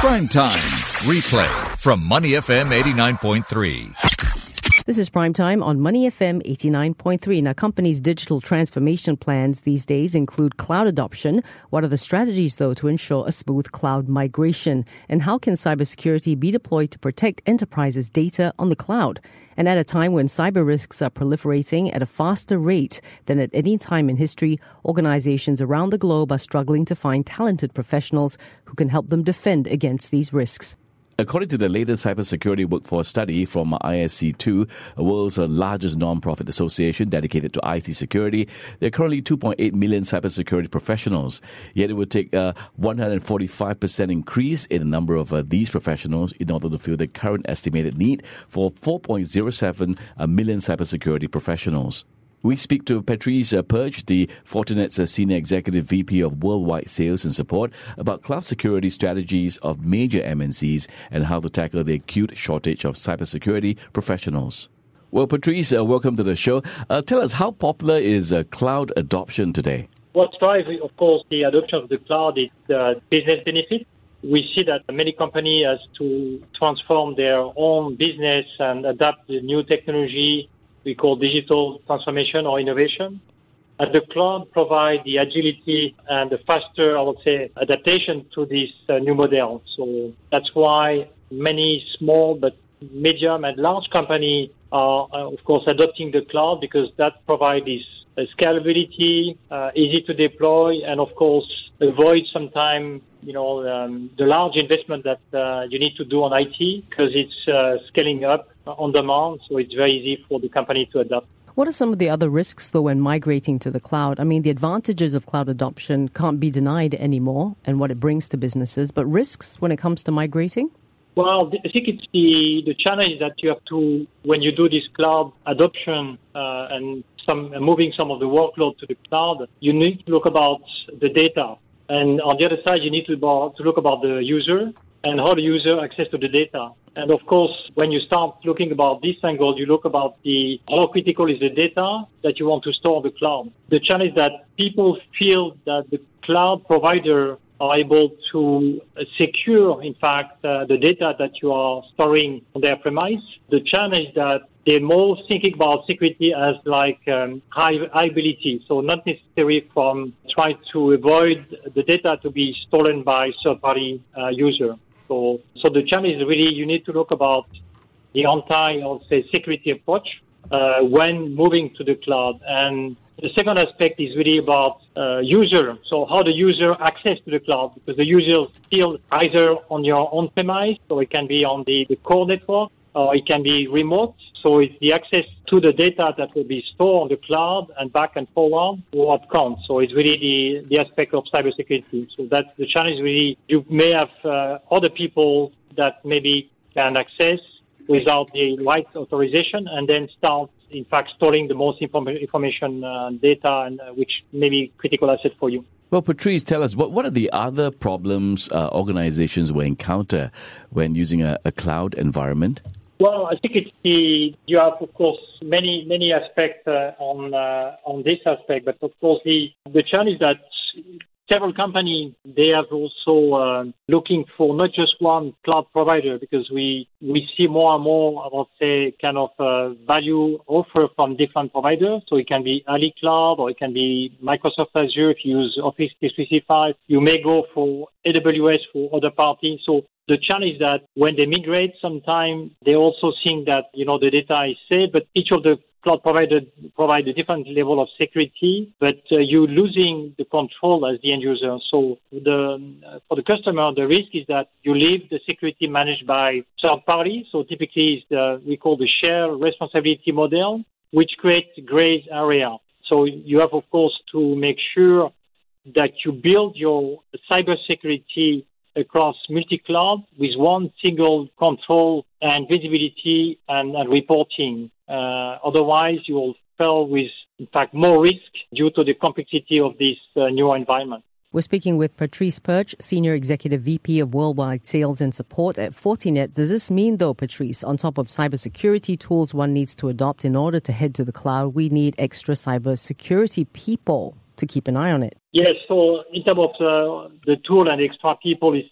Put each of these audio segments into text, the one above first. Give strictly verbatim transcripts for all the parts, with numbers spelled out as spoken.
Prime Time Replay from Money F M eighty-nine point three. This is Prime Time on Money F M eighty-nine point three. Now, companies' digital transformation plans these days include cloud adoption. What are the strategies, though, to ensure a smooth cloud migration? And how can cybersecurity be deployed to protect enterprises' data on the cloud? And at a time when cyber risks are proliferating at a faster rate than at any time in history, organizations around the globe are struggling to find talented professionals who can help them defend against these risks. According to the latest cybersecurity workforce study from I S C two, the world's largest non-profit association dedicated to I T security, there are currently two point eight million cybersecurity professionals. Yet it would take a one hundred forty-five percent increase in the number of uh, these professionals in order to fill the current estimated need for four point zero seven million cybersecurity professionals. We speak to Patrice Perch, the Fortinet's Senior Executive V P of Worldwide Sales and Support, about cloud security strategies of major M N Cs and how to tackle the acute shortage of cybersecurity professionals. Well, Patrice, uh, welcome to the show. Uh, tell us, how popular is uh, cloud adoption today? What drives, of course, the adoption of the cloud is uh, business benefit. We see that many companies have to transform their own business and adapt the new technology we call digital transformation or innovation. And the cloud provides the agility and the faster, I would say, adaptation to this uh, new model. So that's why many small but medium and large companies are, uh, of course, adopting the cloud because that provides this uh, scalability, uh, easy to deploy, and, of course, avoid sometimes, you know, um, the large investment that uh, you need to do on I T because it's uh, scaling up on demand, so it's very easy for the company to adapt. What are some of the other risks, though, when migrating to the cloud? I mean, the advantages of cloud adoption can't be denied anymore and what it brings to businesses, but risks when it comes to migrating? Well, I think it's the, the challenge that you have to, when you do this cloud adoption uh, and some moving some of the workload to the cloud, you need to look about the data. And on the other side, you need to, about, to look about the user and how the user access to the data. And of course, when you start looking about this angle, you look about the how critical is the data that you want to store on the cloud. The challenge is that people feel that the cloud provider are able to secure, in fact, uh, the data that you are storing on their premise. The challenge is that they're more thinking about security as like um, high ability, so not necessarily from trying to avoid the data to be stolen by third-party uh, user. So, so the challenge is really you need to look about the entire, I would say, security approach uh, when moving to the cloud. And the second aspect is really about uh, user. So how the user access to the cloud, because the user is still either on your own premise, so it can be on the, the core network, or it can be remote. So it's the access to the data that will be stored on the cloud and back and forward what counts. So it's really the, the aspect of cybersecurity. So that's the challenge really. You may have uh, other people that maybe can access without the right authorization and then start, in fact, storing the most inform- information uh, data, and uh, which may be critical asset for you. Well, Patrice, tell us, what, what are the other problems uh, organizations will encounter when using a, a cloud environment? Well, I think it's the, you have, of course, many, many aspects uh, on uh, on this aspect, but of course the, the challenge that several companies, they have also uh, looking for not just one cloud provider, because we, we see more and more, I would say, kind of uh, value offer from different providers. So it can be Ali Cloud or it can be Microsoft Azure if you use Office three sixty-five. You may go for A W S for other parties. So the challenge is that when they migrate, sometimes they also think that, you know, the data is safe, but each of the cloud provider provide a different level of security, but uh, you're losing the control as the end user. So the uh, for the customer, the risk is that you leave the security managed by third party. So typically, it's the, we call the shared responsibility model, which creates gray area. So you have, of course, to make sure that you build your cybersecurity across multi-cloud with one single control and visibility and, and reporting. Uh, otherwise, you will fail with, in fact, more risk due to the complexity of this uh, new environment. We're speaking with Patrice Perch, Senior Executive V P of Worldwide Sales and Support at Fortinet. Does this mean, though, Patrice, on top of cybersecurity tools one needs to adopt in order to head to the cloud, we need extra cybersecurity people to keep an eye on it? Yes, so in terms of uh, the tool and extra people, is uh,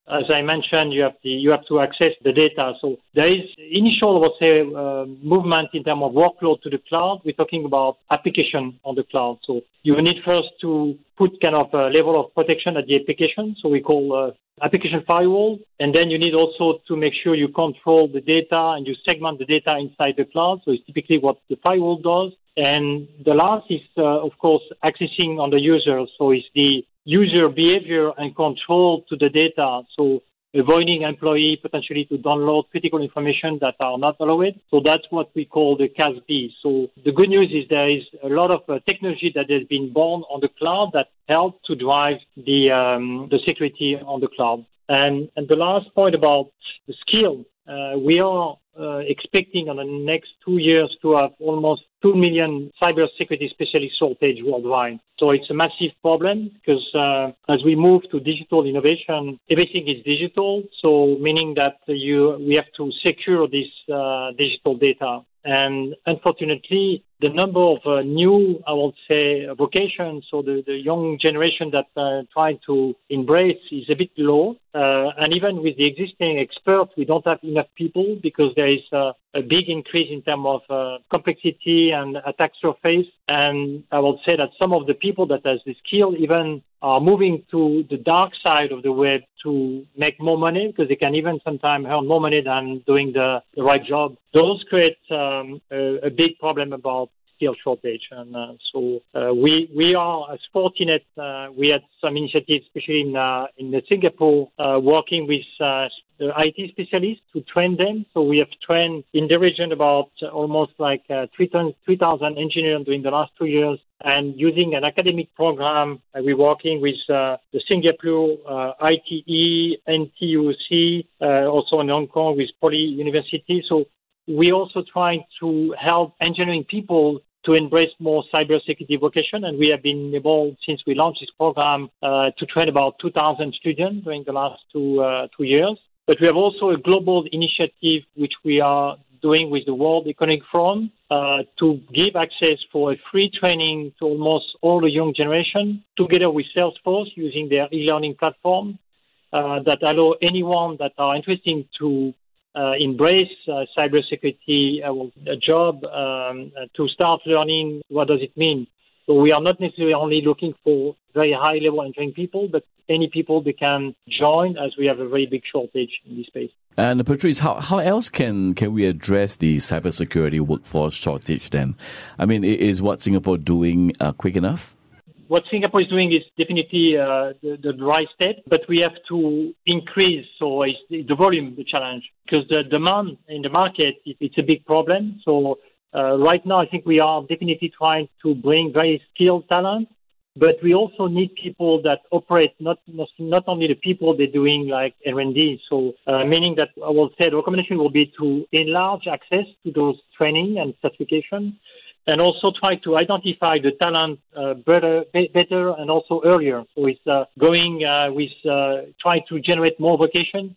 as I mentioned, you have the, you have to access the data. So there is initial, I would say, uh, movement in terms of workload to the cloud. We're talking about application on the cloud. So you need first to put kind of a level of protection at the application. So we call uh, application firewall. And then you need also to make sure you control the data and you segment the data inside the cloud. So it's typically what the firewall does. And the last is, uh, of course, accessing on the user. So it's the user behavior and control to the data. So avoiding employee potentially to download critical information that are not allowed. So that's what we call the C A S B. So the good news is there is a lot of uh, technology that has been born on the cloud that help to drive the um, the security on the cloud. And, and the last point about the skill, uh, we are uh, expecting on the next two years to have almost two million cybersecurity specialist shortage worldwide. So it's a massive problem because uh, as we move to digital innovation, everything is digital. So meaning that you we have to secure this uh, digital data. And unfortunately, the number of uh, new, I would say, vocations, so the, the young generation that uh, trying to embrace is a bit low. Uh, and even with the existing experts, we don't have enough people because there is uh, a big increase in terms of uh, complexity and attack surface. And I would say that some of the people that has the skill even are moving to the dark side of the web to make more money because they can even sometimes earn more money than doing the, the right job. Those create um, a, a big problem about skill shortage. And uh, so uh, we we are as fortunate. Uh, we had some initiatives, especially in uh, in Singapore, uh, working with uh, the I T specialists to train them. So we have trained in the region about uh, almost like uh, three thousand engineers during the last two years. And using an academic program, uh, we're working with uh, the Singapore uh, I T E, N T U C, uh, also in Hong Kong with Poly University. So we're also trying to help engineering people to embrace more cybersecurity vocation. And we have been able, since we launched this program, uh, to train about two thousand students during the last two, uh, two years. But we have also a global initiative which we are doing with the World Economic Forum uh, to give access for a free training to almost all the young generation, together with Salesforce using their e-learning platform uh, that allow anyone that are interested to uh, embrace uh, cybersecurity uh, a job um, to start learning what does it mean. So we are not necessarily only looking for very high-level engineering people, but any people they can join as we have a very big shortage in this space. And Patrice, how, how else can, can we address the cybersecurity workforce shortage then? I mean, is what Singapore doing uh, quick enough? What Singapore is doing is definitely uh, the, the right step, but we have to increase, so it's the volume, the challenge, because the demand in the market, it, it's a big problem. So uh, right now, I think we are definitely trying to bring very skilled talent, but we also need people that operate, not not only the people they're doing like R and D. So uh, meaning that I will say the recommendation will be to enlarge access to those training and certification, and also try to identify the talent uh, better, better and also earlier. So it's uh, going uh, with uh, trying to generate more vocation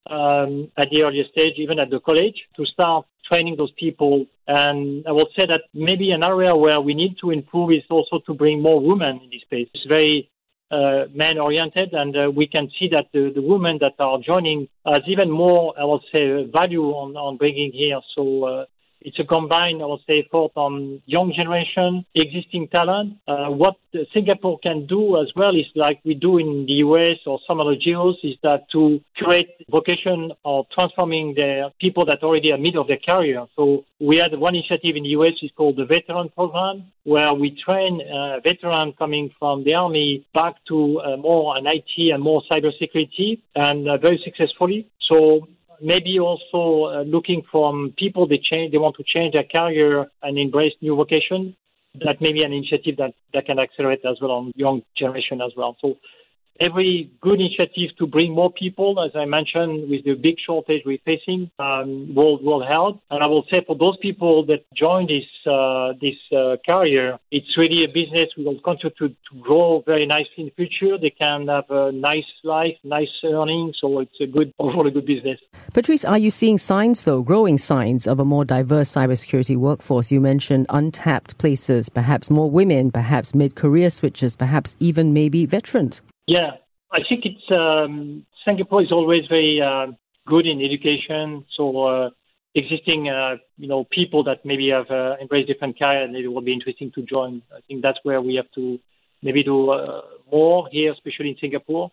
um, at the earlier stage, even at the college, to start training those people. And I would say that maybe an area where we need to improve is also to bring more women in this space. It's very uh, man-oriented, and uh, we can see that the, the women that are joining has even more, I would say, value on, on bringing here. So uh, it's a combined, I would say, effort on young generation, existing talent. Uh, what Singapore can do as well is like we do in the U S or some other geos, is that to create vocation or transforming the people that already are mid of their career. So we had one initiative in the U S is called the Veteran Program, where we train uh, veterans coming from the Army back to uh, more an I T and more cybersecurity, and uh, very successfully. So maybe also uh, looking from people they change, they want to change their career and embrace new vocation. That may be an initiative that, that can accelerate as well on young generation as well. So every good initiative to bring more people, as I mentioned, with the big shortage we're facing, um, will will help. And I will say for those people that join this uh, this uh, career, it's really a business we will continue to, to grow very nicely in the future. They can have a nice life, nice earnings, so it's a good overall a good business. Patrice, are you seeing signs, though, growing signs of a more diverse cybersecurity workforce? You mentioned untapped places, perhaps more women, perhaps mid-career switches, perhaps even maybe veterans. Yeah, I think it's um, Singapore is always very uh, good in education. So uh, existing, uh, you know, people that maybe have uh, embraced different careers, it will be interesting to join. I think that's where we have to maybe do uh, more here, especially in Singapore.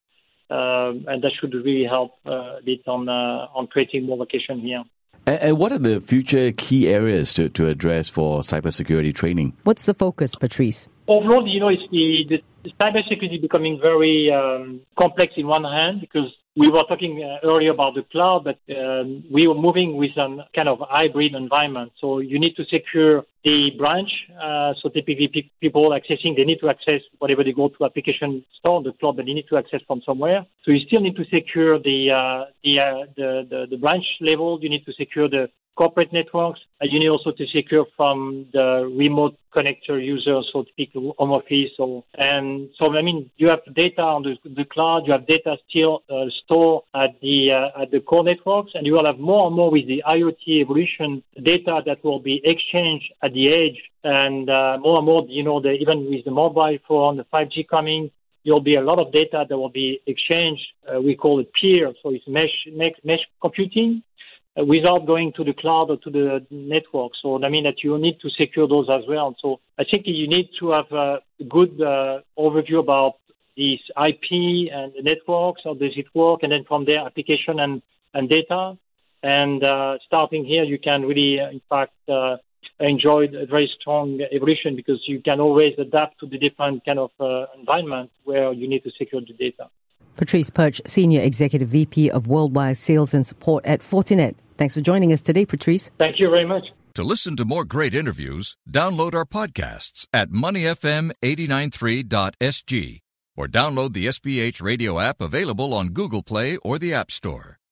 Um, and that should really help uh, a bit on uh, on creating more vocation here. And, and what are the future key areas to, to address for cybersecurity training? What's the focus, Patrice? Overall, you know, it's the, the, the cybersecurity becoming very um, complex in one hand, because we were talking uh, earlier about the cloud, but um, we were moving with a kind of hybrid environment. So you need to secure the branch. Uh, so typically pe- people accessing, they need to access whatever they go to application store on the cloud, but they need to access from somewhere. So you still need to secure the uh, the, uh, the the the branch level. You need to secure the corporate networks. And you need also to secure from the remote connector users, so to speak, home office. So, and so, I mean, you have data on the, the cloud, you have data still uh, stored at the uh, at the core networks, and you will have more and more with the IoT evolution, data that will be exchanged at the edge, and uh, more and more, you know, the, even with the mobile phone, the five G coming, there will be a lot of data that will be exchanged. Uh, we call it peer, so it's mesh, mesh, mesh computing. Uh, without going to the cloud or to the network. So I mean that you need to secure those as well. So I think you need to have a good uh, overview about this I P and the networks, how does it work, and then from there application and, and data. And uh, starting here, you can really, uh, in fact, uh, enjoy a very strong evolution, because you can always adapt to the different kind of uh, environment where you need to secure the data. Patrice Perch, Senior Executive V P of Worldwide Sales and Support at Fortinet. Thanks for joining us today, Patrice. Thank you very much. To listen to more great interviews, download our podcasts at money f m eight nine three dot s g or download the S B H radio app available on Google Play or the App Store.